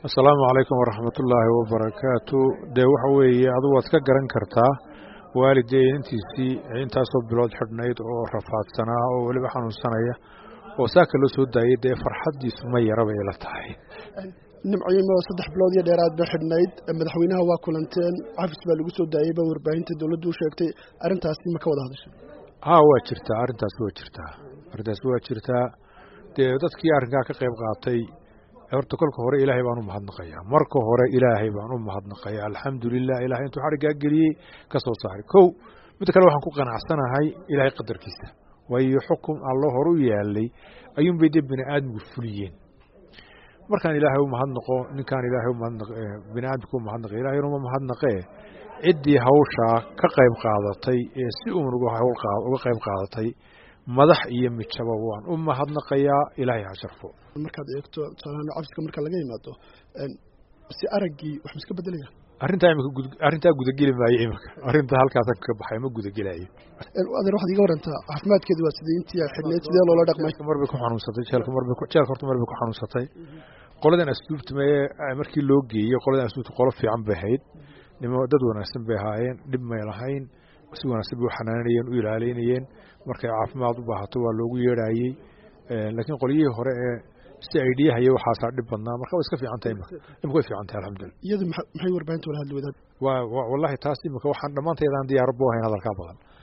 السلام عليكم ورحمة الله وبركاته. ده وحوي عضو تكجرن كرتا والدين انتي انت صوب بلاد حبنايد او رفعت سنة او اللي بحنو السنة وساكن لسود دايد فرحت دي سمية ربي لطاي نمعي ما صدح بلاد يا ديراد بحبنايد مدحوينها واكلنتين عفس بالغسود دايبه ورباهنت دولده sheegtay arintaas ma ka wada hadashay waa jirta arintaas waa jirta dadkii arrinka ka qayb qaatay horta kolka hore ilaahay baan u mahadnaqayaa marka hore ilaahay baan u mahadnaqayaa alxamdulillah ilaahay intuu xariga geliyay ka soo saaray kow mid kale waxaan ku qanacsanahay ilaahay qadarkiisa way xukum Allah horu yaalay ayuun bay dib bini aadmigu fuliyeen markaan ilaahay u mahadnaqo ninkaan ilaahay u mahadnaqo bini aadmigu mahadnaqo ilaahay uma mahadnaqee cidii hawsha ka qayb qaadatay ee si ugu qayb qaadatay madax iyo midaba waan u mahadnaqayaa ilaahay ha sharfo markaad eegto salaano cabsiga marka laga yimaado si aragii wax iska bedelaya arinta gudageli maayo imika arinta halkaas ka baxay ma gudagelaayo adeer waxaad iga warantaa caafimaadkeedu waa sidii intii xidhneed sidee loola dhaqmay marba ku xanuunsatay jeelka marba ku xanuunsatay qoladan asluubta markii loo geeyay qoladan asluubta qolo fiican bay ahayd nimo dad wanaagsan bay ahaayeen dib may lahayn si wanaagsan bay xanaanayeen u ilaalinayeen markay caafimaad u baahato waa loogu yeedhayay laakiin qoliyihii hore ee si ay dhiyahay waxa dhib badnaa marka iska fiican tahay imka fiican tahay alxamdulillah iyadu maxay warbaahinta wala hadli wadaad wallahi taas imka waxaan dhamaanteedaan diyaar buu ahayn hadalka badan